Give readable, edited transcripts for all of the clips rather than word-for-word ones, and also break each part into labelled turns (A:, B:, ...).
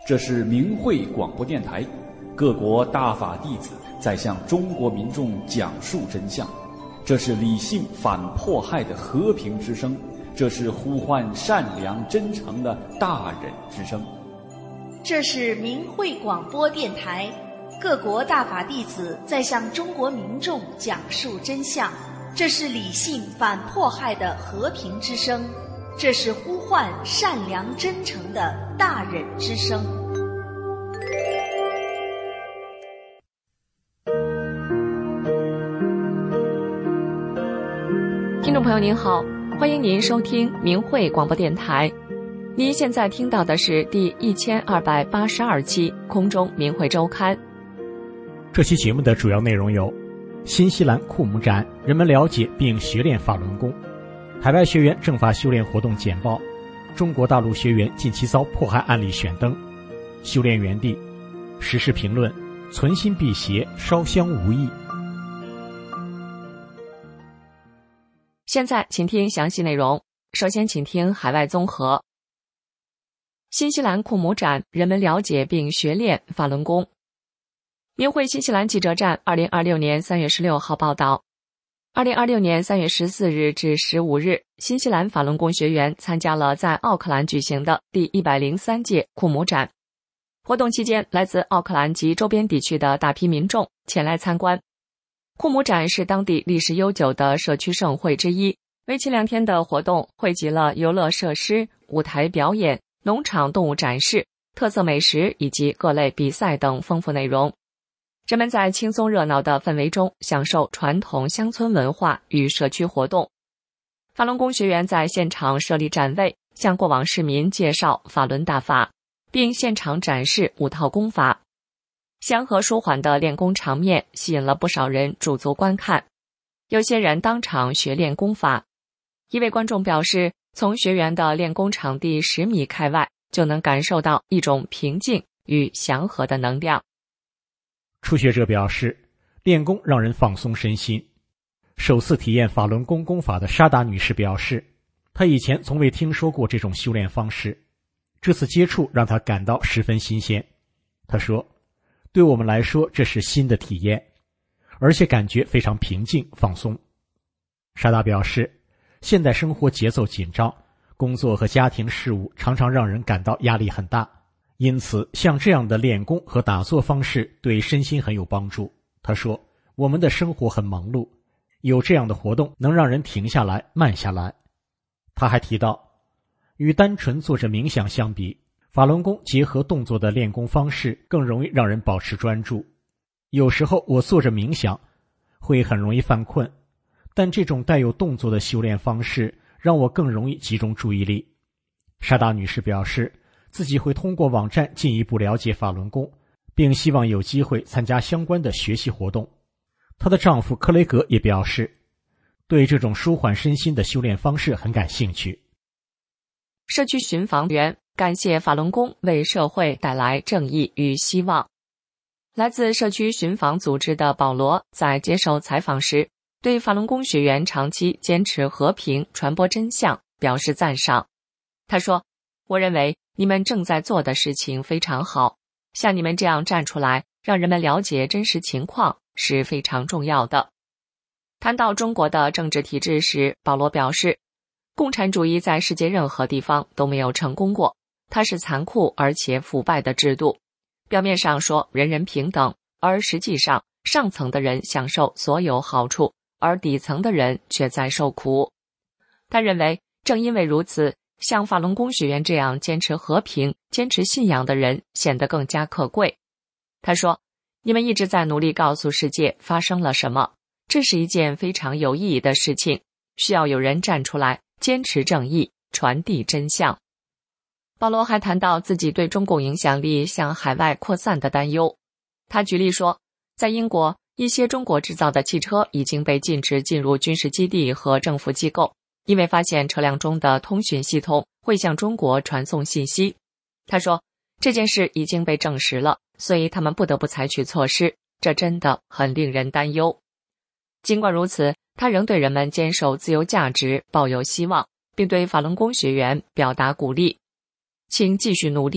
A: 这是明慧广播电台，各国大法弟子在向中国民众讲述真相。这是理性反迫害的和平之声，这是呼唤善良真诚的大忍之声。
B: 这是明慧广播电台，各国大法弟子在向中国民众讲述真相。这是理性反迫害的和平之声，这是呼唤善良真诚的大忍之声。
C: 听众朋友您好，欢迎您收听明慧广播电台。您现在听到的是第1282期空中明慧周刊。
D: 这期节目的主要内容有：新西兰库姆展，人们了解并学练法轮功；海外学员正法修炼活动简报；中国大陆学员近期遭迫害案例选灯；修炼园地；时事评论；存心辟邪，烧香无益。
C: 现在请听详细内容。首先请听海外综合。新西兰库姆展，人们了解并学练法轮功。明慧新西兰记者站2026年3月16号报道，2026年3月14日至15日，新西兰法轮功学员参加了在奥克兰举行的第103届库姆展。活动期间，来自奥克兰及周边地区的大批民众前来参观。库姆展是当地历史悠久的社区盛会之一，为期2天的活动汇集了游乐设施、舞台表演、农场动物展示、特色美食以及各类比赛等丰富内容。人们在轻松热闹的氛围中享受传统乡村文化与社区活动。法轮功学员在现场设立展位，向过往市民介绍法轮大法，并现场展示5套功法。祥和舒缓的练功场面吸引了不少人驻足观看，有些人当场学练功法。一位观众表示，从学员的练功场地10米开外，就能感受到一种平静与祥和的能量。
D: 初学者表示，练功让人放松身心。首次体验法轮功功法的沙达女士表示，她以前从未听说过这种修炼方式，这次接触让她感到十分新鲜。她说，对我们来说这是新的体验，而且感觉非常平静放松。沙达表示，现代生活节奏紧张，工作和家庭事务常常让人感到压力很大，因此像这样的练功和打坐方式对身心很有帮助。他说，我们的生活很忙碌，有这样的活动能让人停下来慢下来。他还提到，与单纯坐着冥想相比，法轮功结合动作的练功方式更容易让人保持专注。有时候我坐着冥想会很容易犯困，但这种带有动作的修炼方式让我更容易集中注意力。沙达女士表示，自己会通过网站进一步了解法轮功，并希望有机会参加相关的学习活动。她的丈夫克雷格也表示，对这种舒缓身心的修炼方式很感兴趣。
C: 社区巡防员感谢法轮功为社会带来正义与希望。来自社区巡防组织的保罗在接受采访时，对法轮功学员长期坚持和平、传播真相表示赞赏。他说，我认为你们正在做的事情非常好，像你们这样站出来，让人们了解真实情况是非常重要的。谈到中国的政治体制时，保罗表示，共产主义在世界任何地方都没有成功过，它是残酷而且腐败的制度。表面上说人人平等，而实际上上层的人享受所有好处，而底层的人却在受苦。他认为，正因为如此，像法轮功学员这样坚持和平、坚持信仰的人显得更加可贵。他说，你们一直在努力告诉世界发生了什么，这是一件非常有意义的事情，需要有人站出来坚持正义，传递真相。保罗还谈到自己对中共影响力向海外扩散的担忧。他举例说，在英国，一些中国制造的汽车已经被禁止进入军事基地和政府机构，因为发现车辆中的通讯系统会向中国传送信息。他说，这件事已经被证实了，所以他们不得不采取措施，这真的很令人担忧。尽管如此，他仍对人们坚守自由价值抱有希望，并对法轮功学员表达鼓励。请继续努力，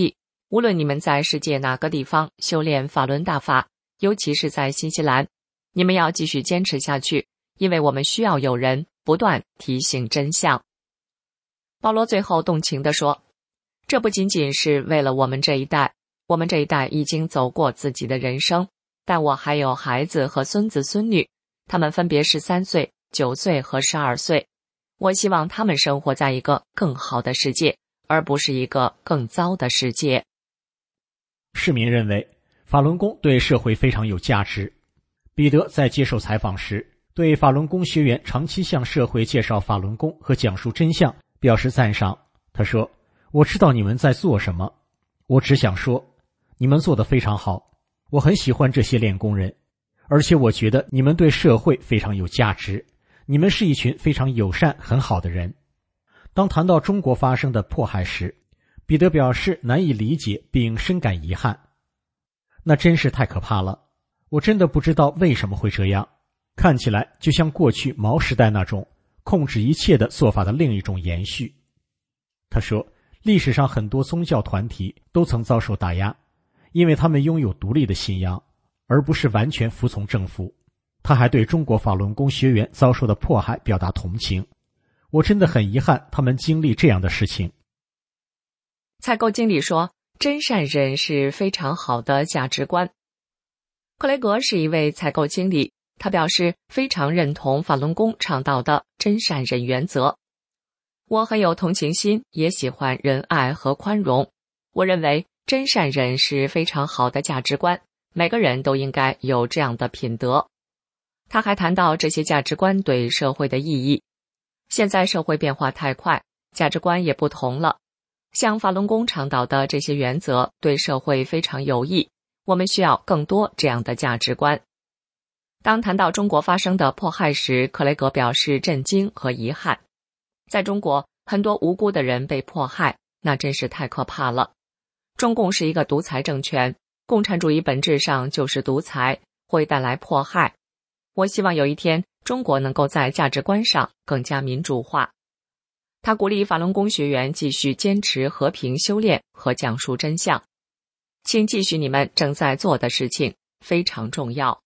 C: 无论你们在世界哪个地方修炼法轮大法，尤其是在新西兰，你们要继续坚持下去，因为我们需要有人不断提醒真相。保罗最后动情地说，这不仅仅是为了我们这一代，我们这一代已经走过自己的人生，但我还有孩子和孙子孙女，他们分别13岁、9岁和12岁。我希望他们生活在一个更好的世界，而不是一个更糟的世界。
D: 市民认为法轮功对社会非常有价值。彼得在接受采访时，对法轮功学员长期向社会介绍法轮功和讲述真相表示赞赏。他说，我知道你们在做什么，我只想说，你们做得非常好，我很喜欢这些练功人，而且我觉得你们对社会非常有价值，你们是一群非常友善很好的人。当谈到中国发生的迫害时，彼得表示难以理解并深感遗憾。那真是太可怕了，我真的不知道为什么会这样，看起来就像过去毛时代那种控制一切的做法的另一种延续。他说，历史上很多宗教团体都曾遭受打压，因为他们拥有独立的信仰，而不是完全服从政府。他还对中国法轮功学员遭受的迫害表达同情。我真的很遗憾他们经历这样的事情。
C: 采购经理说，真善忍是非常好的价值观。克雷格是一位采购经理，他表示非常认同法轮功倡导的真善忍原则。我很有同情心，也喜欢仁爱和宽容。我认为真善忍是非常好的价值观，每个人都应该有这样的品德。他还谈到这些价值观对社会的意义。现在社会变化太快，价值观也不同了。像法轮功倡导的这些原则对社会非常有益，我们需要更多这样的价值观。当谈到中国发生的迫害时，克雷格表示震惊和遗憾。在中国，很多无辜的人被迫害，那真是太可怕了。中共是一个独裁政权，共产主义本质上就是独裁，会带来迫害。我希望有一天，中国能够在价值观上更加民主化。他鼓励法轮功学员继续坚持和平修炼和讲述真相。请继续你们正在做的事情，非常重要。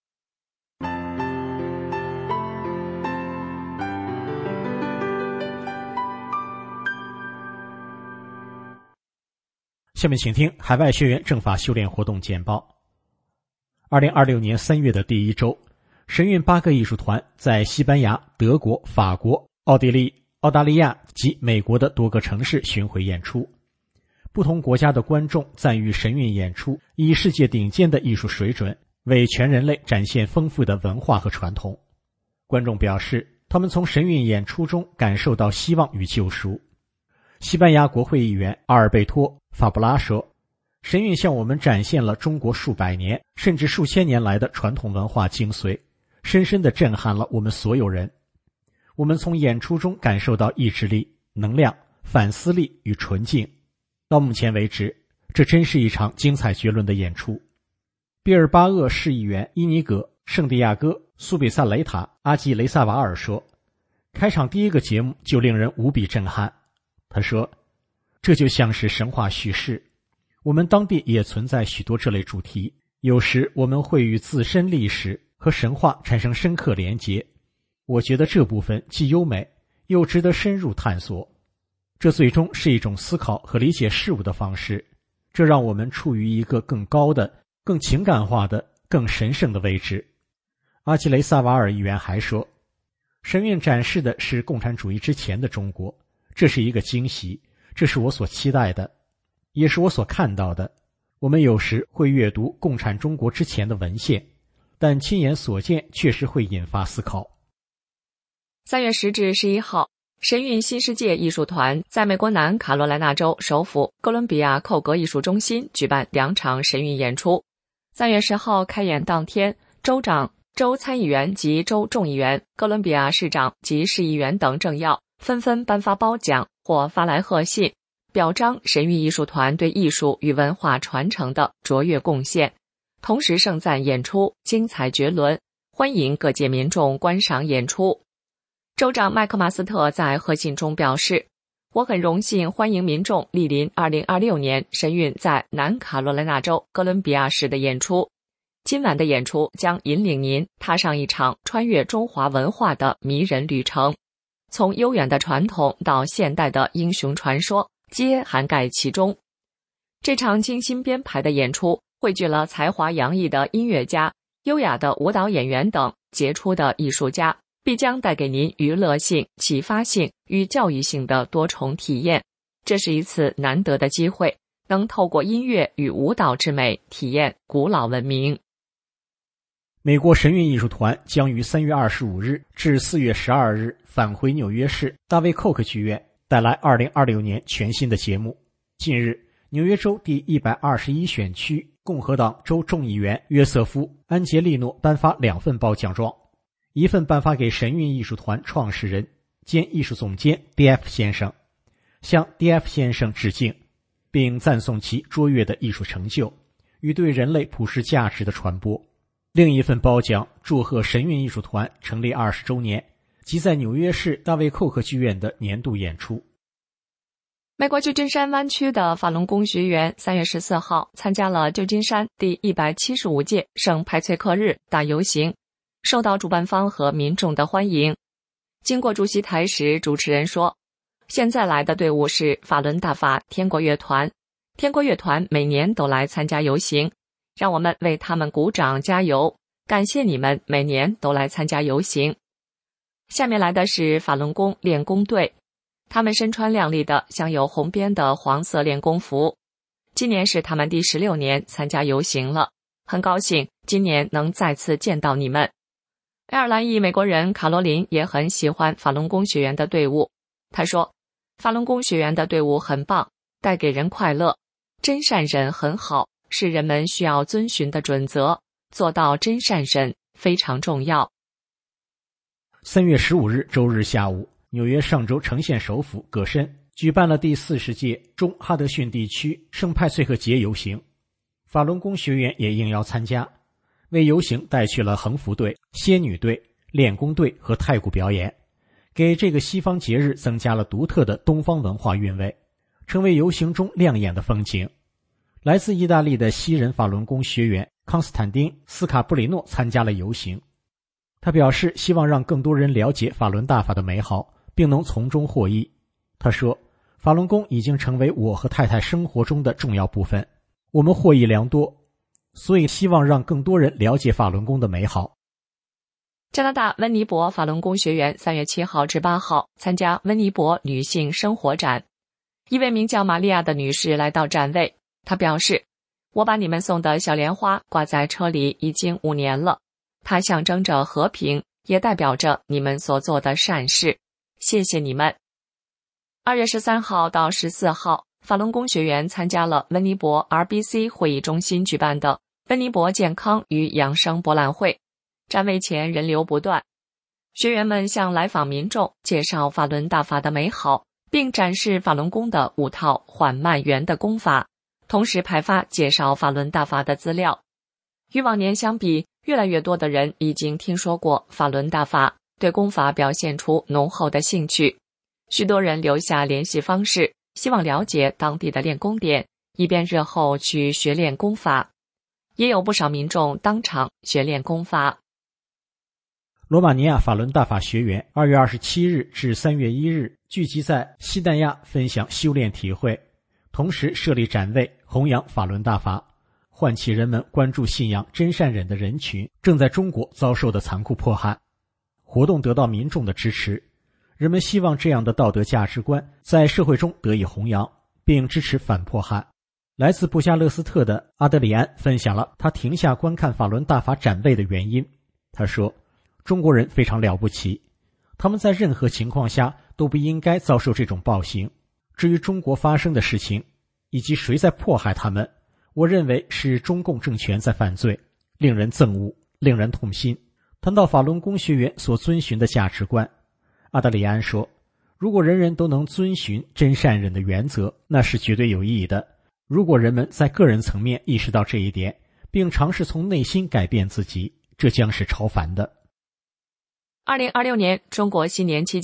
D: 下面请听海外学员正法修炼活动简报。2026年3月的第一周，神韵8个艺术团在西班牙、德国、法国、奥地利、澳大利亚及美国的多个城市巡回演出。不同国家的观众赞誉神韵演出以世界顶尖的艺术水准，为全人类展现丰富的文化和传统。观众表示，他们从神韵演出中感受到希望与救赎。西班牙国会议员阿尔贝托·法布拉说，神韵向我们展现了中国数百年甚至数千年来的传统文化精髓，深深地震撼了我们所有人。我们从演出中感受到意志力、能量、反思力与纯净。到目前为止，这真是一场精彩绝伦的演出。毕尔巴鄂市议员伊尼格、圣地亚哥、苏比萨雷塔、阿基雷萨瓦尔说，开场第一个节目就令人无比震撼。他说，这就像是神话叙事。我们当地也存在许多这类主题，有时我们会与自身历史和神话产生深刻连结。我觉得这部分既优美又值得深入探索。这最终是一种思考和理解事物的方式，这让我们处于一个更高的、更情感化的、更神圣的位置。阿基雷萨瓦尔议员还说，神韵展示的是共产主义之前的中国，这是一个惊喜，这是我所期待的，也是我所看到的。我们有时会阅读共产中国之前的文献，但亲眼所见确实会引发思考。
C: 3月10至11号，神韵新世界艺术团在美国南卡罗来纳州首府哥伦比亚寇格艺术中心举办2场神韵演出。3月10号开演当天，州长、州参议员及州众议员、哥伦比亚市长及市议员等政要纷纷颁发褒奖或发来贺信，表彰神韵艺术团对艺术与文化传承的卓越贡献，同时盛赞演出精彩绝伦，欢迎各界民众观赏演出。州长麦克马斯特在贺信中表示， 我很荣幸欢迎民众莅临2026年神韵在南卡罗来纳州哥伦比亚市的演出。今晚的演出将引领您踏上一场穿越中华文化的迷人旅程，从悠远的传统到现代的英雄传说，皆涵盖其中。这场精心编排的演出汇聚了才华洋溢的音乐家、优雅的舞蹈演员等杰出的艺术家，必将带给您娱乐性、启发性与教育性的多重体验。这是一次难得的机会，能透过音乐与舞蹈之美体验古老文明。
D: 美国神韵艺术团将于3月25日至4月12日返回纽约市大卫寇克剧院，带来2026年全新的节目。近日，纽约州第121选区共和党州众议员约瑟夫·安杰利诺颁发2份褒奖状，一份颁发给神韵艺术团创始人兼艺术总监 D.F. 先生，向 D.F. 先生致敬，并赞颂其卓越的艺术成就与对人类普世价值的传播。另一份褒奖祝贺神韵艺术团成立20周年及在纽约市大卫寇克剧院的年度演出。
C: 美国旧金山湾区的法轮功学员3月14号参加了旧金山第175届圣派翠克日大游行，受到主办方和民众的欢迎。经过主席台时，主持人说，现在来的队伍是法轮大法天国乐团，天国乐团每年都来参加游行，让我们为他们鼓掌加油，感谢你们每年都来参加游行。下面来的是法轮功练功队，他们身穿亮丽的镶有红边的黄色练功服，今年是他们第16年参加游行了，很高兴今年能再次见到你们。爱尔兰裔美国人卡罗琳也很喜欢法轮功学员的队伍，她说，法轮功学员的队伍很棒，带给人快乐，真善忍很好，是人们需要遵循的准则，做到真善忍非常重要。
D: 3月15日周日下午，纽约上州城县首府葛申举办了第40届中哈德逊地区圣派翠克节游行，法轮功学员也应邀参加，为游行带去了横幅队、仙女队、练功队和太鼓表演，给这个西方节日增加了独特的东方文化韵味，成为游行中亮眼的风景。来自意大利的西人法轮功学员康斯坦丁·斯卡布里诺参加了游行，他表示希望让更多人了解法轮大法的美好，并能从中获益。他说，法轮功已经成为我和太太生活中的重要部分，我们获益良多，所以希望让更多人了解法轮功的美好。
C: 加拿大温尼伯法轮功学员3月7号至8号参加温尼伯女性生活展，一位名叫玛利亚的女士来到展位，她表示，我把你们送的小莲花挂在车里已经5年了，它象征着和平，也代表着你们所做的善事，谢谢你们。2月13号到14号，法轮功学员参加了温尼伯 RBC 会议中心举办的温尼伯健康与养生博览会，展位前人流不断，学员们向来访民众介绍法轮大法的美好，并展示法轮功的5套缓慢圆的功法，同时派发介绍法轮大法的资料。与往年相比，越来越多的人已经听说过法轮大法，对功法表现出浓厚的兴趣。许多人留下联系方式，希望了解当地的练功点，以便日后去学练功法。也有不少民众当场学练功法。
D: 罗马尼亚法轮大法学员2月27日至3月1日聚集在西丹亚分享修炼体会，同时设立展位弘扬法轮大法，唤起人们关注信仰真善忍的人群正在中国遭受的残酷迫害。活动得到民众的支持，人们希望这样的道德价值观在社会中得以弘扬，并支持反迫害。来自布加勒斯特的阿德里安分享了他停下观看法轮大法展位的原因。他说，中国人非常了不起，他们在任何情况下都不应该遭受这种暴行。至于中国发生的事情以及谁在迫害他们，我认为是中共政权在犯罪，令人憎恶，令人痛心。谈到法轮功学员所遵循的价值观，阿德里安说，如果人人都能遵循真善忍的原则，那是绝对有意义的。如果人们在个人层面意识到这一点，并尝试从内心改变自己，这将是超凡的。
C: 2026年中国新年期间，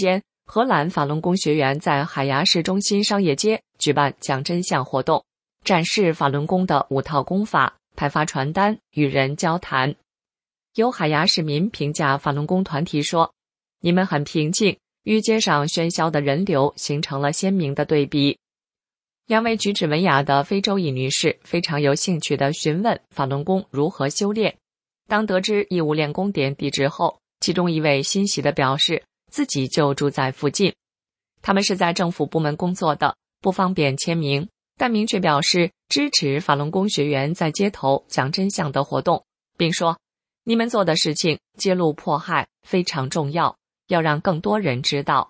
C: 荷兰法轮功学员在海牙市中心商业街举办讲真相活动，展示法轮功的5套功法，派发传单，与人交谈。有海牙市民评价法轮功团体说：“你们很平静，与街上喧嚣的人流形成了鲜明的对比。”2位举止文雅的非洲裔女士非常有兴趣地询问法轮功如何修炼。当得知义务练功点地址后，其中一位欣喜地表示自己就住在附近。他们是在政府部门工作的，不方便签名，但明确表示支持法轮功学员在街头讲真相的活动，并说：“你们做的事情揭露迫害非常重要，要让更多人知道。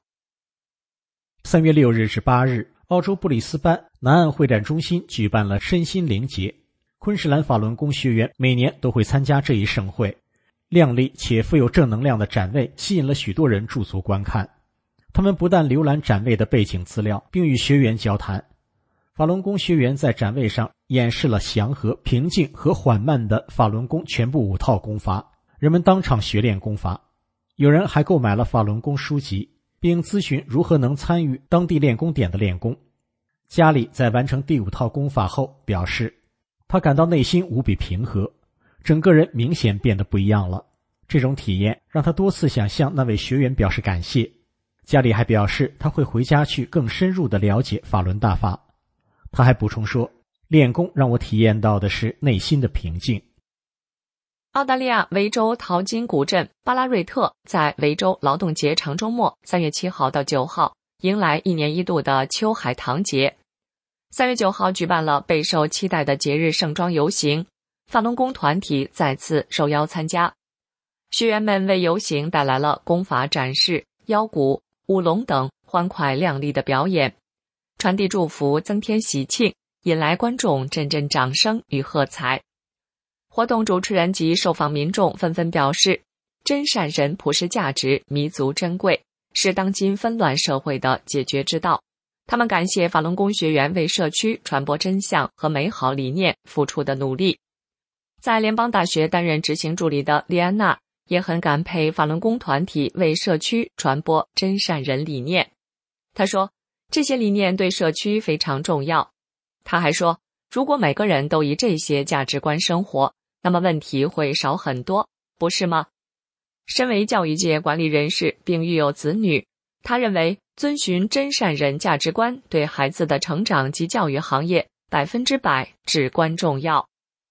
D: ”3月6日至8日，澳洲布里斯班南岸会展中心举办了身心灵节。昆士兰法轮功学员每年都会参加这一盛会，亮丽且富有正能量的展位吸引了许多人驻足观看。他们不但浏览展位的背景资料，并与学员交谈。法轮功学员在展位上演示了祥和、平静和缓慢的法轮功全部5套功法，人们当场学练功法。有人还购买了法轮功书籍，并咨询如何能参与当地练功点的练功。加里在完成第5套功法后表示，他感到内心无比平和，整个人明显变得不一样了。这种体验让他多次想向那位学员表示感谢。加里还表示他会回家去更深入地了解法轮大法。他还补充说，练功让我体验到的是内心的平静。
C: 澳大利亚维州淘金古镇巴拉瑞特在维州劳动节长周末3月7号到9号迎来1年1度的秋海棠节。3月9号举办了备受期待的节日盛装游行，法轮功团体再次受邀参加。学员们为游行带来了功法展示、腰鼓、舞龙等欢快亮丽的表演，传递祝福，增添喜庆，引来观众阵阵掌声与喝彩。活动主持人及受访民众纷纷表示，真善人普世价值弥足珍贵，是当今纷乱社会的解决之道。他们感谢法轮功学员为社区传播真相和美好理念付出的努力。在联邦大学担任执行助理的莉安娜也很感佩法轮功团体为社区传播真善人理念。她说，这些理念对社区非常重要。她还说，如果每个人都以这些价值观生活，那么问题会少很多，不是吗？身为教育界管理人士并育有子女，他认为遵循真善人价值观对孩子的成长及教育行业100%至关重要。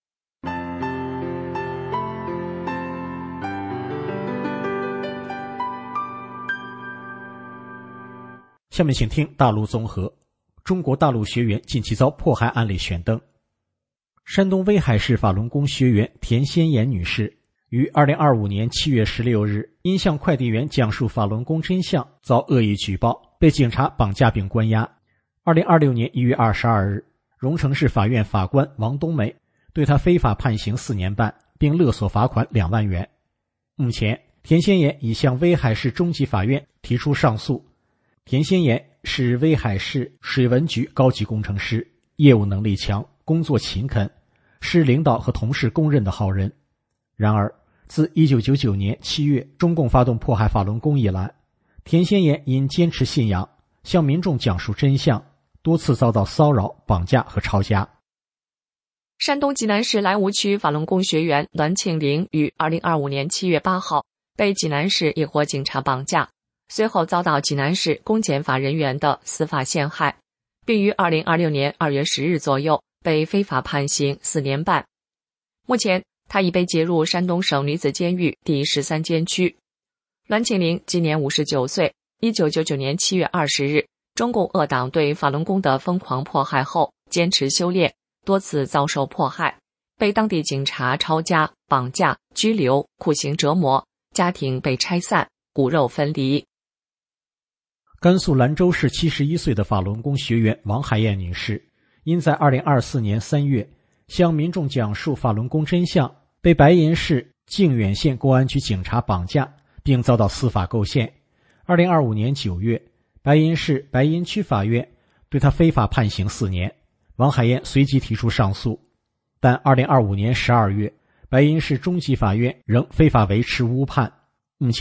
D: 下面请听大陆综合。中国大陆学员近期遭迫害案例选登。山东威海市法轮功学员田先妍女士于2025年7月16日因向快递员讲述法轮功真相遭恶意举报，被警察绑架并关押。2026年1月22日，荣成市法院法官王冬梅对她非法判刑4年半，并勒索罚款2万元。目前，田先妍已向威海市中级法院提出上诉。田先妍是威海市水文局高级工程师，业务能力强，工作勤恳，是领导和同事公认的好人。然而，自1999年7月中共发动迫害法轮功以来，田先妍因坚持信仰，向民众讲述真相，多次遭到骚扰、绑架和抄家。
C: 山东济南市莱芜区法轮功学员栾庆龄于2025年7月8号被济南市一伙警察绑架，随后遭到济南市公检法人员的司法陷害，并于2026年2月10日左右被非法判刑4年半。目前，他已被接入山东省女子监狱第13监区。栾庆龄今年59岁，1999年7月20日，中共恶党对法轮功的疯狂迫害后，坚持修炼，多次遭受迫害，被当地警察抄家、绑架、拘留、酷刑折磨，家庭被拆散，骨肉分离。
D: 甘肃兰州市71岁的法轮功学员王海燕女士，因在2024年3月向民众讲述法轮功真相，被白银市靖远县公安局警察绑架，并遭到司法构陷。2025年9月，白银市白银区法院对她非法判刑4年，王海燕随即提出上诉，但2025年12月，白银市中级法院仍非法维持误判。目前，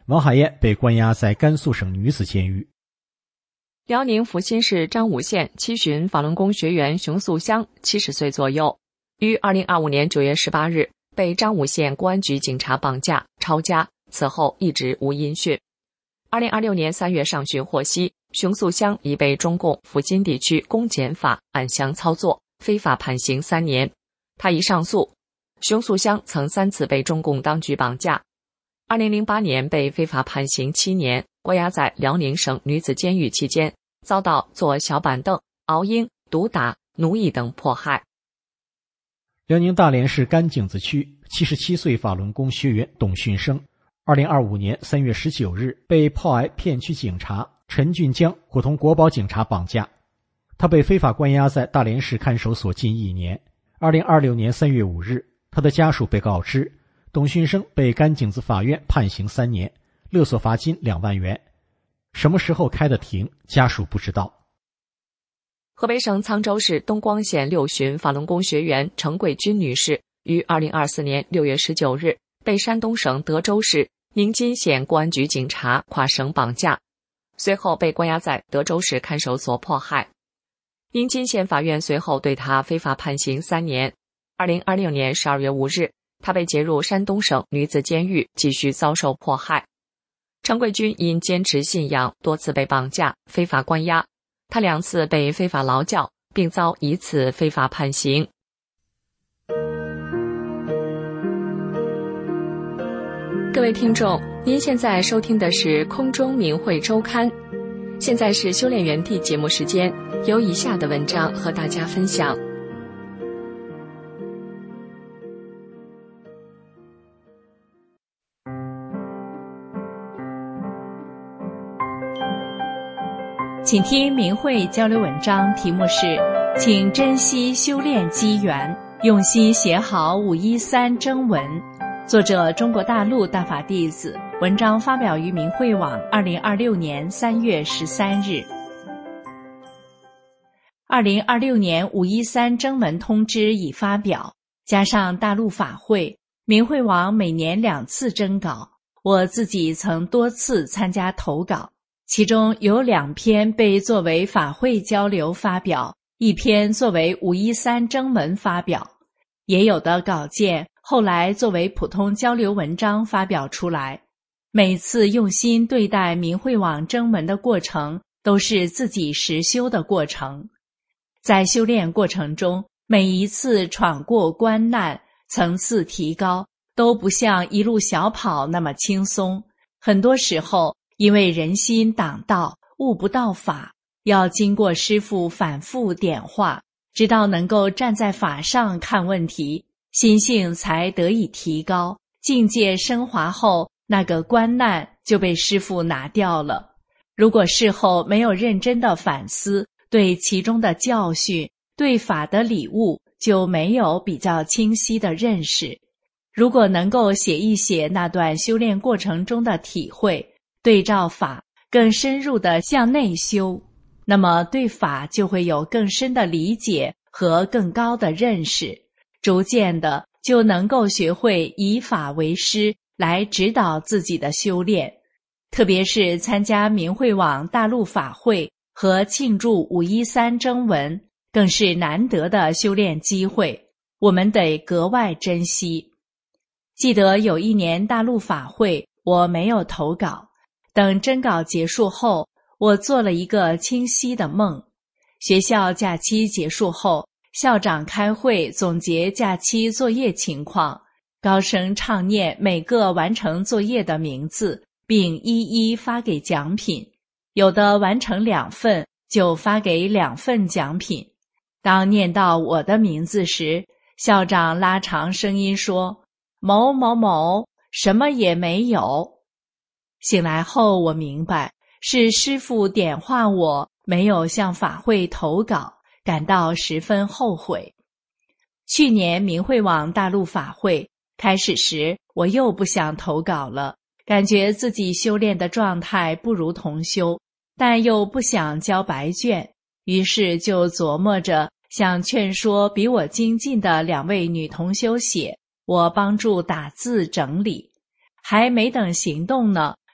D: 王海燕被关押在甘肃省女子监狱。
C: 辽宁阜新市张武县七旬法轮功学员熊素香70岁左右，于2025年9月18日被张武县公安局警察绑架抄家，此后一直无音讯。2026年3月上旬获悉，熊素香已被中共阜新地区公检法暗箱操作，非法判刑3年。他已上诉。熊素香曾3次被中共当局绑架，2008年被非法判刑7年，关押在辽宁省女子监狱期间，遭到坐小板凳、熬鹰、毒打、奴役等迫害。
D: 辽宁大连市甘井子区77岁法轮功学员董训生2025年3月19日被炮癌片区警察陈俊江伙同国保警察绑架，他被非法关押在大连市看守所近1年。2026年3月5日，他的家属被告知董训生被甘井子法院判刑3年，勒索罚金2万元。什么时候开的庭，家属不知道。
C: 河北省沧州市东光县6旬法轮功学员程桂军女士于2024年6月19日被山东省德州市宁津县公安局警察跨省绑架，随后被关押在德州市看守所迫害。宁津县法院随后对他非法判刑3年。2026年12月5日，他被解入山东省女子监狱，继续遭受迫害。程桂军因坚持信仰，多次被绑架、非法关押。他2次被非法劳教，并遭1次非法判刑。各位听众，您现在收听的是空中明慧周刊。现在是修炼园地节目时间，有以下的文章和大家分享。
E: 请听明慧交流文章，题目是请珍惜修炼机缘，用心写好513征文。作者中国大陆大法弟子，文章发表于明慧网2026年3月13日。2026年513征文通知已发表，加上大陆法会，明慧网每年2次征稿，我自己曾多次参加投稿，其中有2篇被作为法会交流发表，1篇作为513征文发表，也有的稿件后来作为普通交流文章发表出来。每次用心对待明慧网征文的过程，都是自己实修的过程。在修炼过程中，每一次闯过关难，层次提高，都不像一路小跑那么轻松。很多时候，因为人心挡道，悟不到法，要经过师父反复点化，直到能够站在法上看问题，心性才得以提高，境界升华后，那个关难就被师父拿掉了。如果事后没有认真的反思，对其中的教训，对法的礼物，就没有比较清晰的认识。如果能够写一写那段修炼过程中的体会，对照法，更深入地向内修，那么对法就会有更深的理解和更高的认识，逐渐的就能够学会以法为师来指导自己的修炼。特别是参加明慧网大陆法会和庆祝513征文，更是难得的修炼机会，我们得格外珍惜。记得有1年大陆法会，我没有投稿，等征稿结束后，我做了一个清晰的梦。学校假期结束后，校长开会总结假期作业情况，高声唱念每个完成作业的名字，并一一发给奖品。有的完成2份，就发给2份奖品。当念到我的名字时，校长拉长声音说：“某某某，什么也没有。”醒来后，我明白是师父点化我没有向法会投稿，感到十分后悔。去年明慧网大陆法会开始时，我又不想投稿了，感觉自己修炼的状态不如同修，但又不想交白卷，于是就琢磨着想劝说比我精进的2位女同修写，我帮助打字整理。还没等行动呢，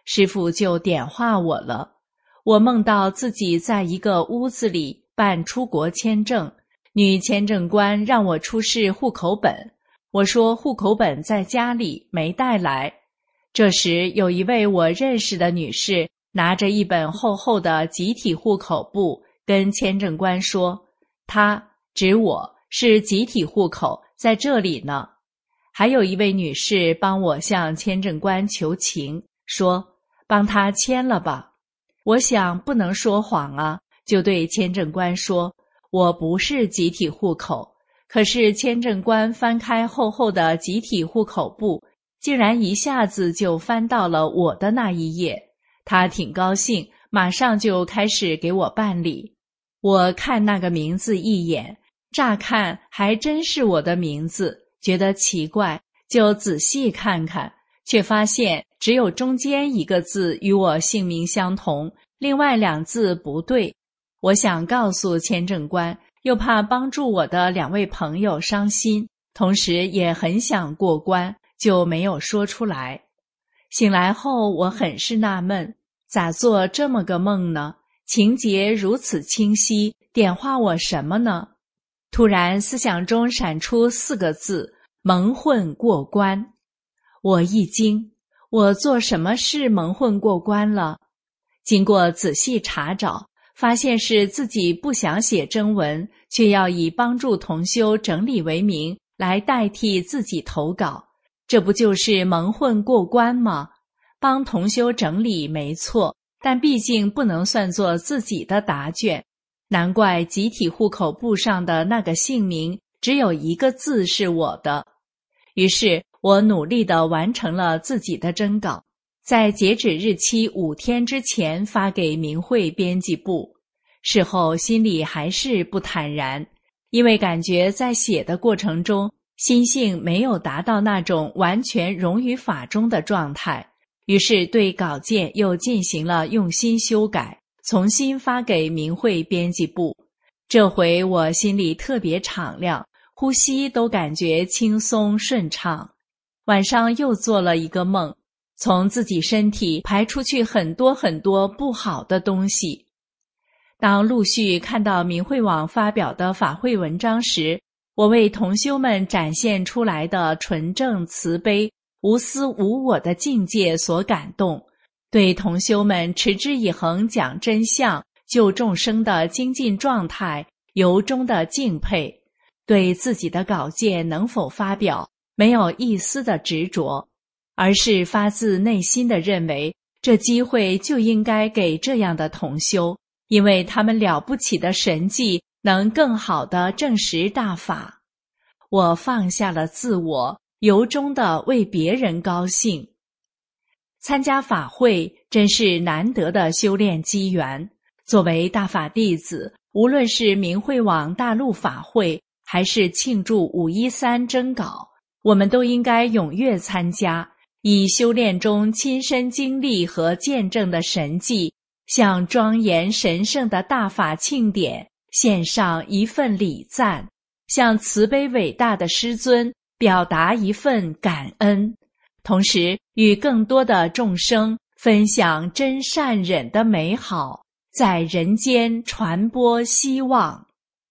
E: 师父就点化我了。我梦到自己在一个屋子里办出国签证，女签证官让我出示户口本，我说户口本在家里没带来。这时有一位我认识的女士拿着一本厚厚的集体户口簿跟签证官说，她指我是集体户口在这里呢。还有一位女士帮我向签证官求情，说帮她签了吧。我想不能说谎啊，就对签证官说我不是集体户口。可是签证官翻开厚厚的集体户口簿，竟然一下子就翻到了我的那一页。他挺高兴，马上就开始给我办理。我看那个名字一眼，乍看还真是我的名字，觉得奇怪，就仔细看看，却发现只有中间一个字与我姓名相同，另外2字不对。我想告诉签证官，又怕帮助我的2位朋友伤心，同时也很想过关，就没有说出来。醒来后我很是纳闷，咋做这么个梦呢？情节如此清晰，点化我什么呢？突然思想中闪出4个字，蒙混过关。我一惊，我做什么事蒙混过关了？经过仔细查找，发现是自己不想写征文，却要以帮助同修整理为名来代替自己投稿，这不就是蒙混过关吗？帮同修整理没错，但毕竟不能算作自己的答卷。难怪集体户口簿上的那个姓名只有1个字是我的。于是我努力地完成了自己的征稿，在截止日期5天之前发给明慧编辑部。事后心里还是不坦然，因为感觉在写的过程中，心性没有达到那种完全融于法中的状态，于是对稿件又进行了用心修改，重新发给明慧编辑部。这回我心里特别敞亮，呼吸都感觉轻松顺畅。晚上又做了一个梦，从自己身体排出去很多很多不好的东西。当陆续看到明慧网发表的法会文章时，我为同修们展现出来的纯正慈悲、无私无我的境界所感动，对同修们持之以恒讲真相、救众生的精进状态由衷的敬佩，对自己的稿件能否发表没有一丝的执着，而是发自内心的认为这机会就应该给这样的同修，因为他们了不起的神迹能更好地证实大法。我放下了自我，由衷地为别人高兴。参加法会真是难得的修炼机缘。作为大法弟子，无论是明慧网大陆法会，还是庆祝513征稿，我们都应该踊跃参加，以修炼中亲身经历和见证的神迹，向庄严神圣的大法庆典献上一份礼赞，向慈悲伟大的师尊表达一份感恩，同时与更多的众生分享真善忍的美好，在人间传播希望。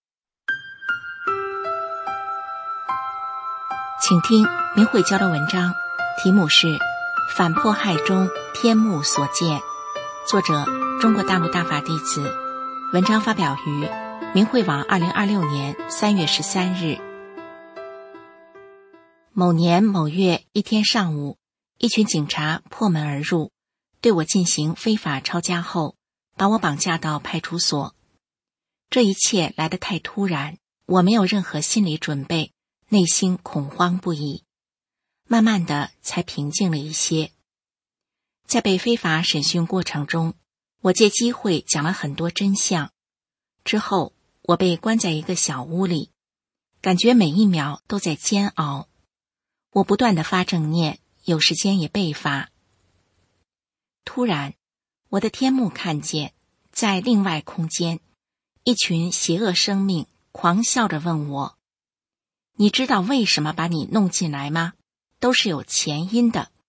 F: 请听明慧教的文章，题目是《反迫害中天目所见》，作者中国大陆大法弟子，文章发表于明慧网2026年3月13日。某年某月一天上午，一群警察破门而入，对我进行非法抄家后，把我绑架到派出所。这一切来得太突然，我没有任何心理准备，内心恐慌不已。慢慢的才平静了一些。在被非法审讯过程中，我借机会讲了很多真相。之后，我被关在一个小屋里，感觉每一秒都在煎熬。我不断地发正念，有时间也被罚。突然，我的天目看见，在另外空间，一群邪恶生命狂笑着问我：“你知道为什么把你弄进来吗？都是有前因的。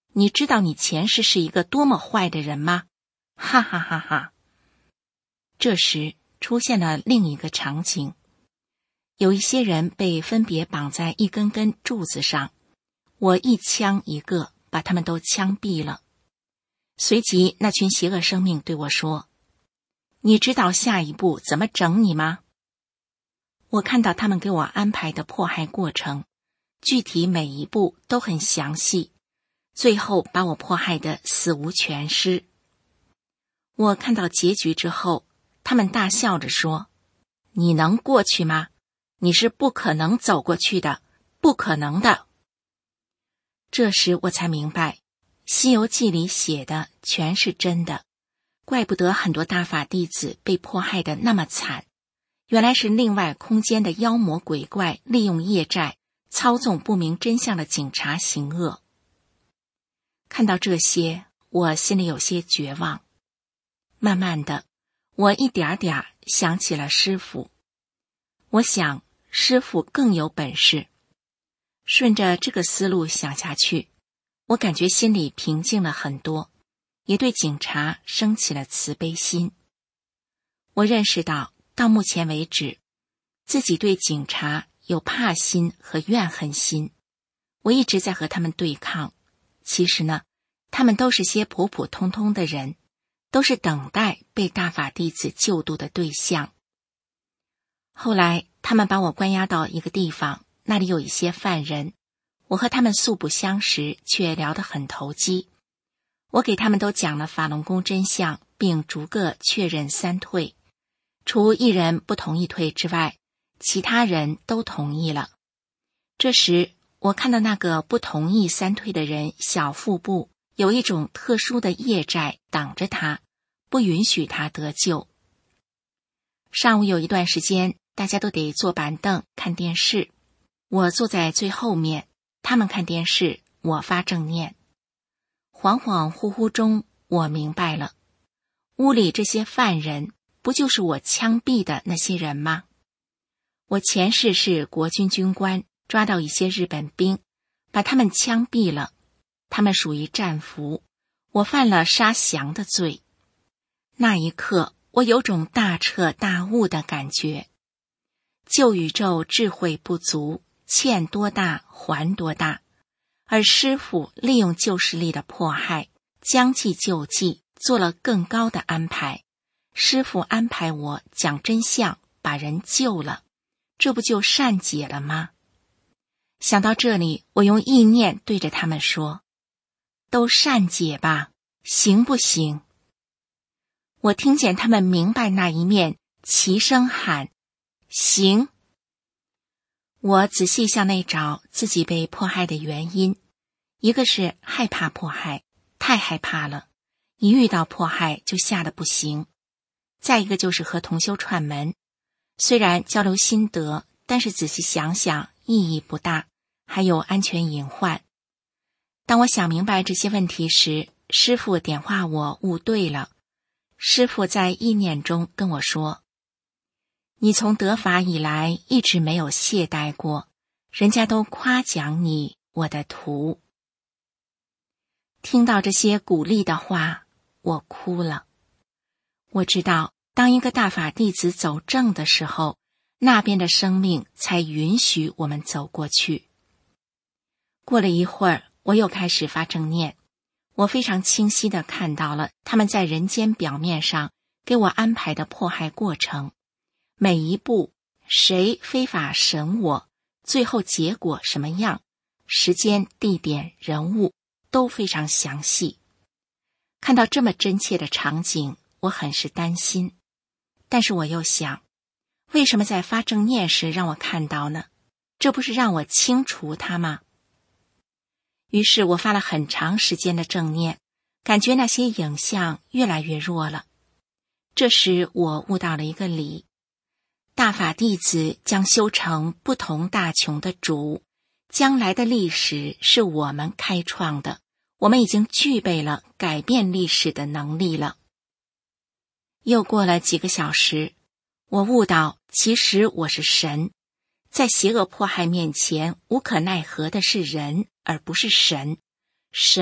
F: 你知道你前世是一个多么坏的人吗？哈哈哈哈。这时出现了另一个场景，有一些人被分别绑在一根根柱子上，我一枪一个把他们都枪毙了。随即那群邪恶生命对我说，你知道下一步怎么整你吗？我看到他们给我安排的迫害过程，具体每一步都很详细，最后把我迫害得死无全尸。我看到结局之后，他们大笑着说，你能过去吗？你是不可能走过去的，不可能的。这时我才明白，《西游记》里写的全是真的，怪不得很多大法弟子被迫害得那么惨，原来是另外空间的妖魔鬼怪利用业债操纵不明真相的警察行恶。看到这些，我心里有些绝望。慢慢的，我一点点想起了师父。我想，师父更有本事。顺着这个思路想下去，我感觉心里平静了很多，也对警察升起了慈悲心。我认识到目前为止，自己对警察有怕心和怨恨心，我一直在和他们对抗。其实呢，他们都是些普普通通的人，都是等待被大法弟子救度的对象。后来他们把我关押到一个地方，那里有一些犯人，我和他们素不相识，却聊得很投机。我给他们都讲了法轮功真相，并逐个确认三退，除一人不同意退之外，其他人都同意了。这时我看到那个不同意三退的人小腹部有一种特殊的业债挡着他，不允许他得救。上午有一段时间，大家都得坐板凳看电视，我坐在最后面，他们看电视，我发正念。恍恍惚惚中，我明白了，屋里这些犯人不就是我枪毙的那些人吗？我前世是国军军官，抓到一些日本兵，把他们枪毙了，他们属于战俘，我犯了杀降的罪。那一刻，我有种大彻大悟的感觉。旧宇宙智慧不足，欠多大还多大，而师父利用旧势力的迫害，将计就计，做了更高的安排。师父安排我讲真相，把人救了，这不就善解了吗？想到这里，我用意念对着他们说，都善解吧，行不行？我听见他们明白那一面，齐声喊，行。我仔细向内找自己被迫害的原因，一个是害怕迫害，太害怕了，一遇到迫害就吓得不行。再一个就是和同修串门，虽然交流心得，但是仔细想想意义不大，还有安全隐患。当我想明白这些问题时，师父点化我悟对了。师父在意念中跟我说，你从得法以来一直没有懈怠过，人家都夸奖你，我的徒。听到这些鼓励的话，我哭了。我知道，当一个大法弟子走正的时候，那边的生命才允许我们走过去。过了一会儿，我又开始发正念，我非常清晰地看到了他们在人间表面上给我安排的迫害过程，每一步谁非法审我，最后结果什么样，时间、地点、人物都非常详细。看到这么真切的场景，我很是担心，但是我又想，为什么在发正念时让我看到呢？这不是让我清除它吗？于是我发了很长时间的正念，感觉那些影像越来越弱了。这时我悟到了一个理，大法弟子将修成不同大穷的主，将来的历史是我们开创的，我们已经具备了改变历史的能力了。又过了几个小时，我悟到其实我是神，在邪恶迫害面前，无可奈何的是人，而不是神。神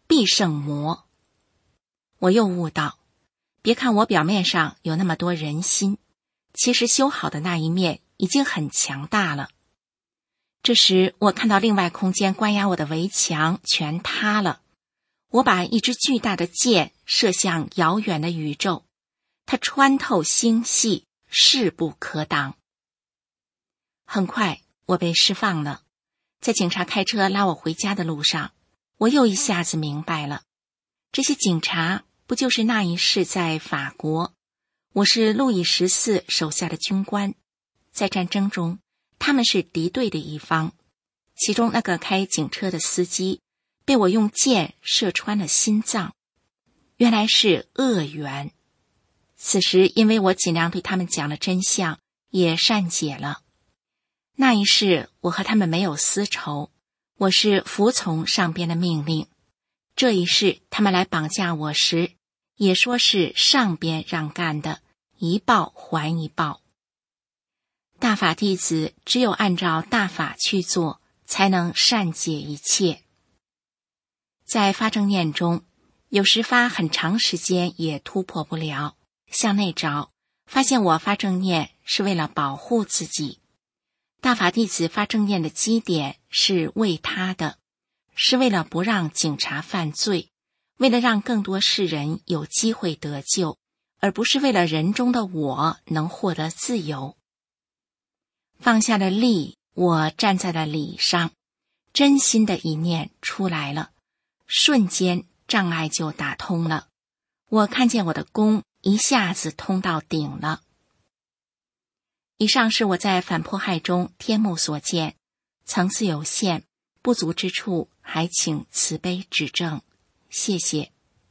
F: 必胜魔。我又悟到，别看我表面上有那么多人心，其实修好的那一面已经很强大了。这时我看到另外空间关押我的围墙全塌了，我把一支巨大的箭射向遥远的宇宙，它穿透星系，势不可挡。很快我被释放了，在警察开车拉我回家的路上，我又一下子明白了，这些警察不就是那一世在法国，我是路易14手下的军官，在战争中他们是敌对的一方，其中那个开警车的司机被我用箭射穿了心脏，原来是恶缘。此时因为我尽量对他们讲了真相，也善解了。那一世我和他们没有私仇，我是服从上边的命令。这一世他们来绑架我时，也说是上边让干的，一报还一报。大法弟子只有按照大法去做，才能善解一切。在发正念中，有时发很长时间也突破不了，向内找，发现我发正念是为了保护自己。大法弟子发正念的基点是为他的，是为了不让警察犯罪，为了让更多世人有机会得救，而不是为了人中的我能获得自由。放下了利，我站在了理上，真心的一念出来了，瞬间障碍就打通了，我看见我的功一下子通到顶了。以上是我在反迫害中天目所见，层次有限，不足之处还请慈悲指正，谢谢。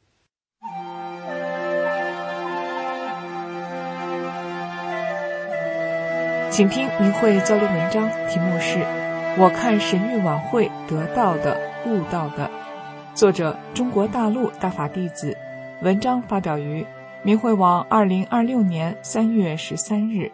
G: 请听明慧交流文章，题目是我看神韵晚会得到的悟到的，作者中国大陆大法弟子，文章发表于明慧网2026年3月13日。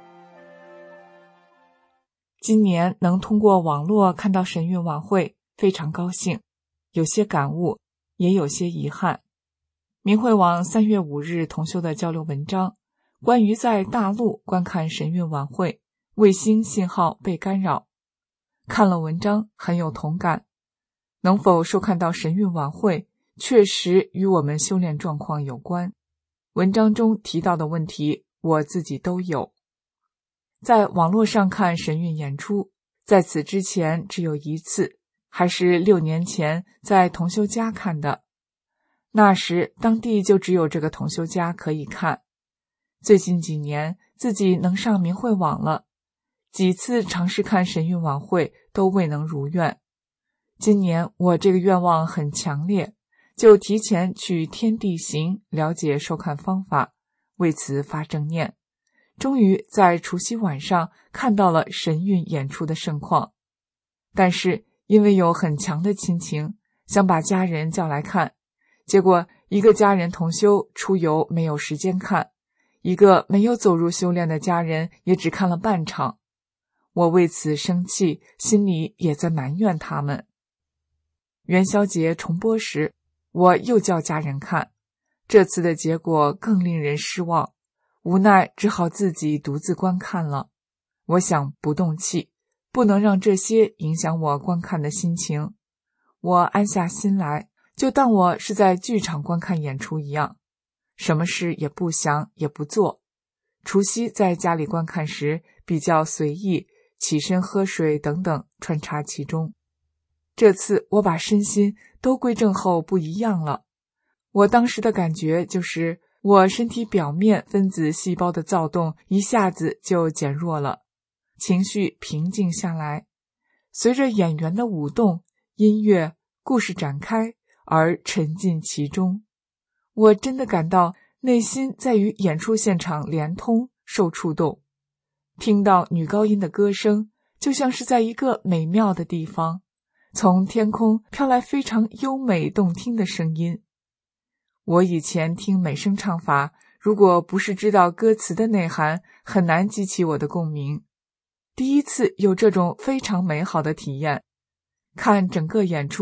G: 今年能通过网络看到神韵晚会，非常高兴，有些感悟，也有些遗憾。明慧网3月5日同修的交流文章，关于在大陆观看神韵晚会，卫星信号被干扰。看了文章很有同感，能否收看到神韵晚会，确实与我们修炼状况有关。文章中提到的问题，我自己都有。在网络上看神韵演出，在此之前只有一次，还是6年前在同修家看的。那时当地就只有这个同修家可以看。最近几年自己能上明慧网了，几次尝试看神韵晚会都未能如愿。今年我这个愿望很强烈，就提前去天地行了解收看方法，为此发正念。终于在除夕晚上看到了神韵演出的盛况，但是因为有很强的亲情，想把家人叫来看，结果一个家人同修出游没有时间看，一个没有走入修炼的家人也只看了半场。我为此生气，心里也在埋怨他们。元宵节重播时，我又叫家人看，这次的结果更令人失望，无奈只好自己独自观看了。我想不动气，不能让这些影响我观看的心情。我安下心来，就当我是在剧场观看演出一样，什么事也不想也不做。除夕在家里观看时比较随意，起身喝水等等穿插其中。这次我把身心都归正后不一样了。我当时的感觉就是我身体表面分子细胞的躁动一下子就减弱了，情绪平静下来，随着演员的舞动、音乐、故事展开而沉浸其中。我真的感到内心在与演出现场连通，受触动。听到女高音的歌声，就像是在一个美妙的地方，从天空飘来非常优美动听的声音。我以前听美声唱法，如果不是知道歌词的内涵，很难激起我的共鸣。第一次有这种非常美好的体验。看整个演出，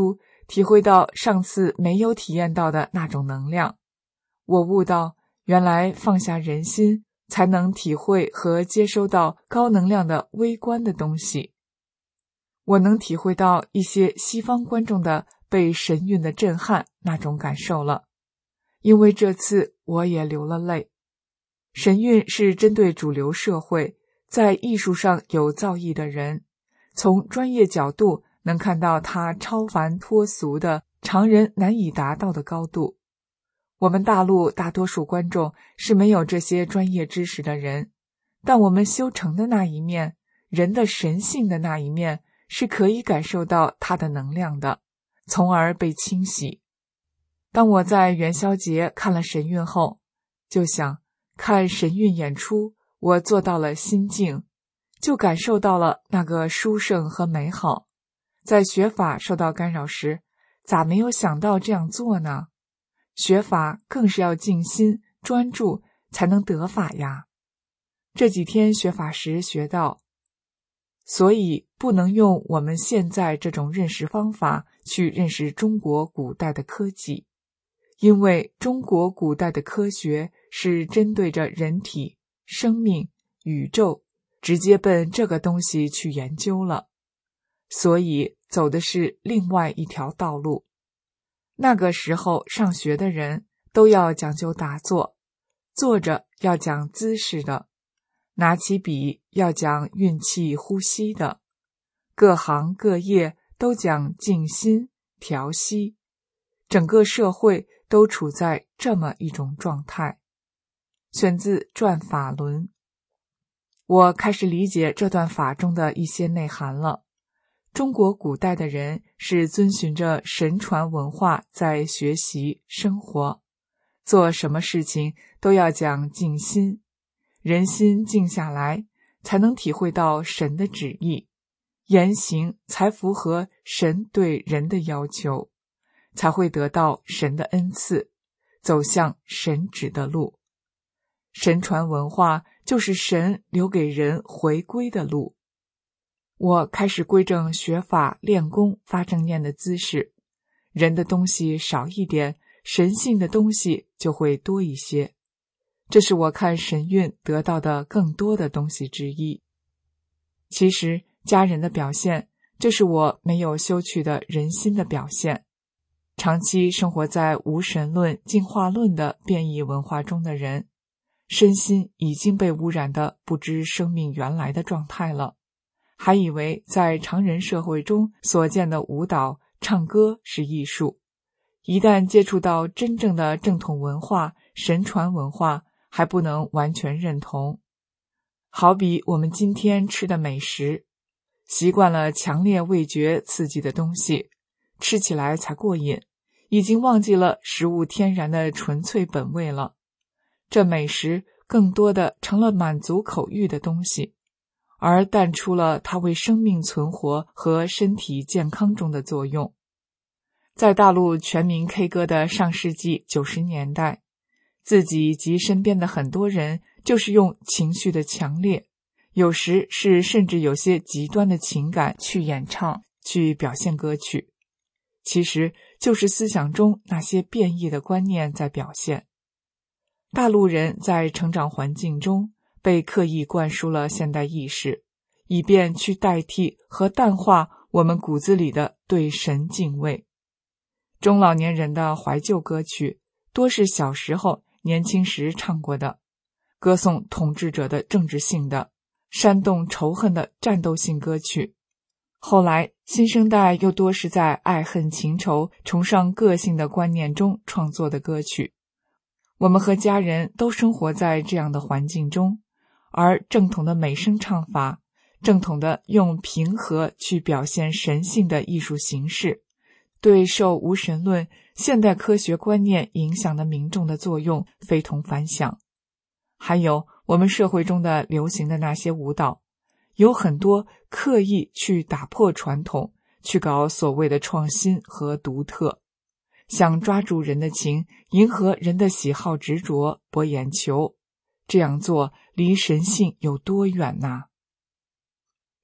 G: 体会到上次没有体验到的那种能量。我悟到，原来放下人心，才能体会和接收到高能量的微观的东西。我能体会到一些西方观众的被神韵的震撼那种感受了，因为这次我也流了泪。神韵是针对主流社会，在艺术上有造诣的人，从专业角度能看到它超凡脱俗的常人难以达到的高度。我们大陆大多数观众是没有这些专业知识的人，但我们修成的那一面，人的神性的那一面，是可以感受到它的能量的，从而被清洗。当我在元宵节看了神韵后，就想看神韵演出，我做到了心静，就感受到了那个殊胜和美好。在学法受到干扰时，咋没有想到这样做呢？学法更是要静心专注才能得法呀。这几天学法时学到，所以不能用我们现在这种认识方法去认识中国古代的科技，因为中国古代的科学是针对着人体、生命、宇宙，直接奔这个东西去研究了，所以走的是另外一条道路。那个时候上学的人都要讲究打坐，坐着要讲姿势的，拿起笔要讲运气呼吸的，各行各业都讲静心调息，整个社会都处在这么一种状态。选自《转法轮》。我开始理解这段法中的一些内涵了。中国古代的人是遵循着神传文化在学习生活，做什么事情都要讲静心，人心静下来，才能体会到神的旨意，言行才符合神对人的要求，才会得到神的恩赐，走向神指的路。神传文化就是神留给人回归的路。我开始归正学法练功发正念的姿势，人的东西少一点，神性的东西就会多一些。这是我看神韵得到的更多的东西之一。其实家人的表现，这是我没有修去的人心的表现。长期生活在无神论、进化论的变异文化中的人，身心已经被污染的不知生命原来的状态了，还以为在常人社会中所见的舞蹈、唱歌是艺术，一旦接触到真正的正统文化、神传文化，还不能完全认同。好比我们今天吃的美食，习惯了强烈味觉刺激的东西，吃起来才过瘾，已经忘记了食物天然的纯粹本味了。这美食更多的成了满足口欲的东西，而淡出了它为生命存活和身体健康中的作用。在大陆全民 K 歌的上世纪90年代，自己及身边的很多人就是用情绪的强烈，有时是甚至有些极端的情感去演唱，去表现歌曲，其实就是思想中那些变异的观念在表现。大陆人在成长环境中被刻意灌输了现代意识，以便去代替和淡化我们骨子里的对神敬畏。中老年人的怀旧歌曲多是小时候年轻时唱过的，歌颂统治者的政治性的、煽动仇恨的战斗性歌曲。后来新生代又多是在爱恨情仇、崇尚个性的观念中创作的歌曲。我们和家人都生活在这样的环境中，而正统的美声唱法，正统的用平和去表现神性的艺术形式，对受无神论、现代科学观念影响的民众的作用非同凡响。还有我们社会中的流行的那些舞蹈，有很多刻意去打破传统，去搞所谓的创新和独特，想抓住人的情，迎合人的喜好执着，博眼球。这样做离神性有多远呐？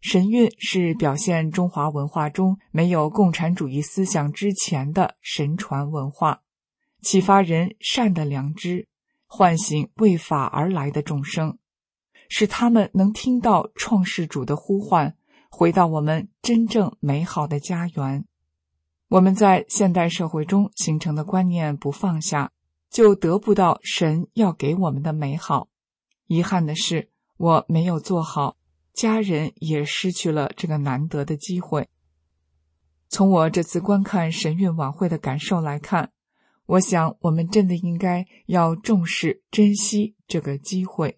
G: 神韵是表现中华文化中没有共产主义思想之前的神传文化，启发人善的良知，唤醒为法而来的众生，使他们能听到创世主的呼唤，回到我们真正美好的家园。我们在现代社会中形成的观念不放下，就得不到神要给我们的美好。遗憾的是，我没有做好，家人也失去了这个难得的机会。从我这次观看神韵晚会的感受来看，我想我们真的应该要重视珍惜这个机会。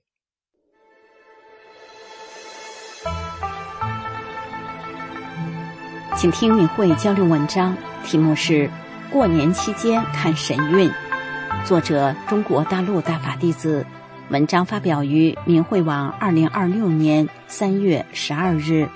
H: 请听明慧交流文章，题目是过年期间看神韵，作者中国大陆大法弟子，文章发表于明慧网2026年3月12日。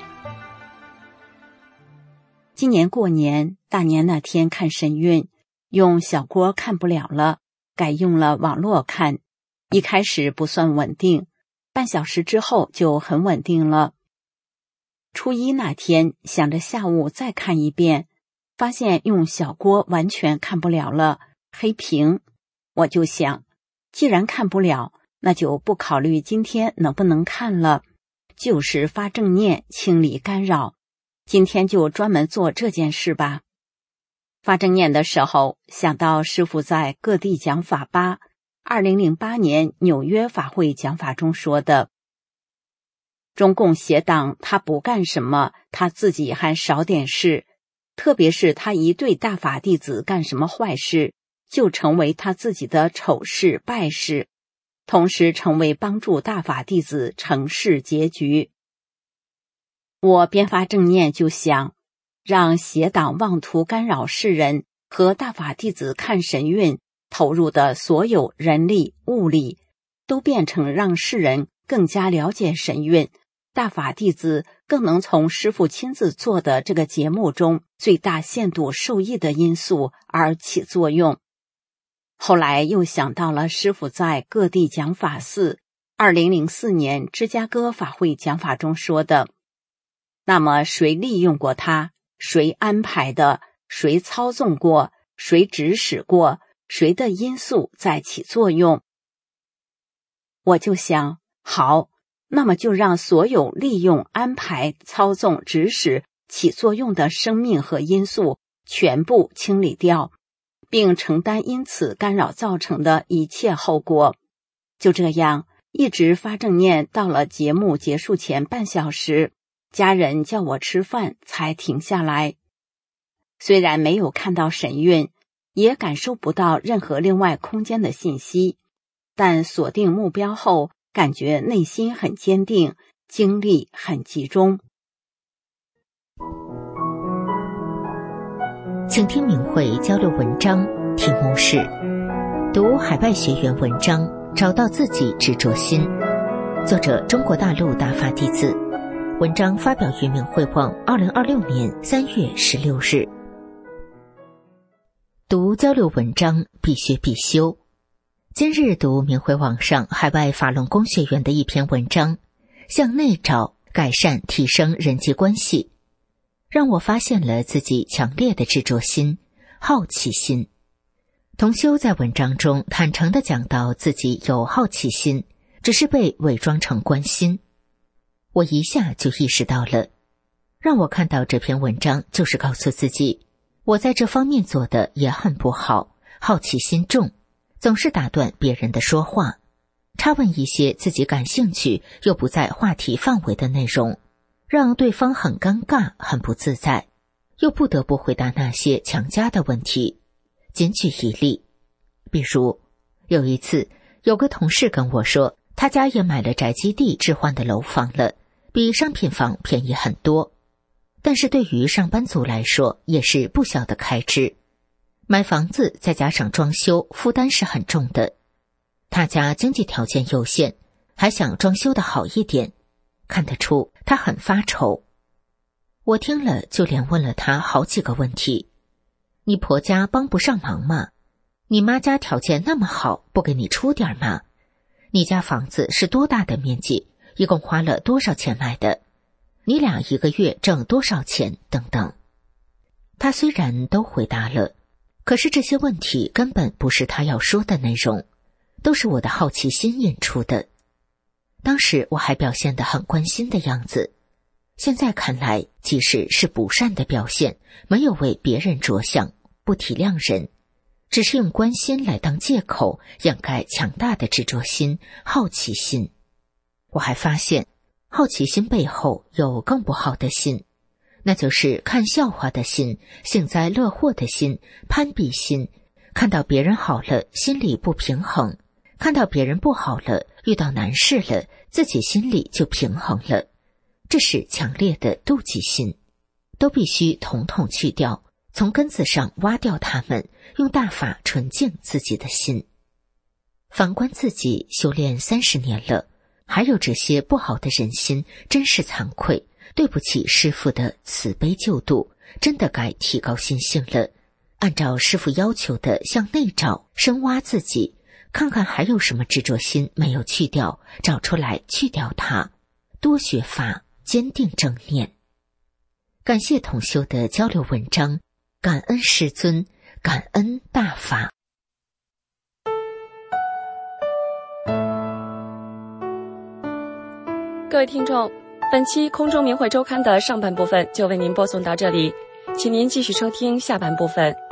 H: 今年过年大年那天看神韵，用小锅看不了了，改用了网络看。一开始不算稳定，半小时之后就很稳定了。初一那天想着下午再看一遍，发现用小锅完全看不了了，黑屏。我就想，既然看不了，那就不考虑今天能不能看了，就是发正念清理干扰，今天就专门做这件事吧。发正念的时候，想到师父在各地讲法吧2008年纽约法会讲法中说的，中共邪党他不干什么，他自己还少点事，特别是他一对大法弟子干什么坏事，就成为他自己的丑事败事，同时成为帮助大法弟子成事结局。我边发正念就想，让邪党妄图干扰世人和大法弟子看神韵投入的所有人力物力，都变成让世人更加了解神韵，大法弟子更能从师父亲自做的这个节目中最大限度受益的因素而起作用。后来又想到了师父在各地讲法寺2004年芝加哥法会讲法中说的，那么谁利用过它，谁安排的，谁操纵过，谁指使过，谁的因素在起作用。我就想，好，那么就让所有利用、安排、操纵、指使、起作用的生命和因素全部清理掉，并承担因此干扰造成的一切后果。就这样，一直发正念到了节目结束前半小时，家人叫我吃饭才停下来。虽然没有看到神韵，也感受不到任何另外空间的信息，但锁定目标后，感觉内心很坚定，精力很集中。
F: 请听明慧交流文章，题目是读海外学员文章，找到自己执着心，作者中国大陆大法弟子，文章发表于明慧网2026年3月16日。读交流文章必学必修。今日读明慧网上海外法轮功学员的一篇文章，向内找，改善提升人际关系，让我发现了自己强烈的执着心、好奇心。同修在文章中坦诚地讲到自己有好奇心，只是被伪装成关心。我一下就意识到了，让我看到这篇文章就是告诉自己，我在这方面做的也很不好，好奇心重，总是打断别人的说话，插问一些自己感兴趣又不在话题范围的内容，让对方很尴尬很不自在，又不得不回答那些强加的问题。仅举一例，比如有一次有个同事跟我说，他家也买了宅基地置换的楼房了，比商品房便宜很多，但是对于上班族来说也是不小的开支，买房子再加上装修，负担是很重的。他家经济条件有限，还想装修的好一点，看得出他很发愁。我听了就连问了他好几个问题，你婆家帮不上忙吗？你妈家条件那么好，不给你出点吗？你家房子是多大的面积？一共花了多少钱买的？
I: 你俩一个月挣多少钱等等。他虽然都回答了，可是这些问题根本不是他要说的内容，都是我的好奇心引出的。当时我还表现得很关心的样子，现在看来即使是不善的表现，没有为别人着想，不体谅人，只是用关心来当借口掩盖强大的执着心、好奇心。我还发现好奇心背后有更不好的心，那就是看笑话的心、幸灾乐祸的心、攀比心，看到别人好了心里不平衡，看到别人不好了，遇到难事了，自己心里就平衡了。这是强烈的妒忌心，都必须统统去掉，从根子上挖掉它们，用大法纯净自己的心。反观自己修炼30年了，还有这些不好的人心，真是惭愧，对不起师父的慈悲救度，真的该提高心性了。按照师父要求的向内找，深挖自己，看看还有什么执着心没有去掉，找出来去掉它，多学法，坚定正念。感谢同修的交流文章，感恩师尊，感恩大法。
C: 各位听众，本期空中明慧周刊的上半部分就为您播送到这里，请您继续收听下半部分。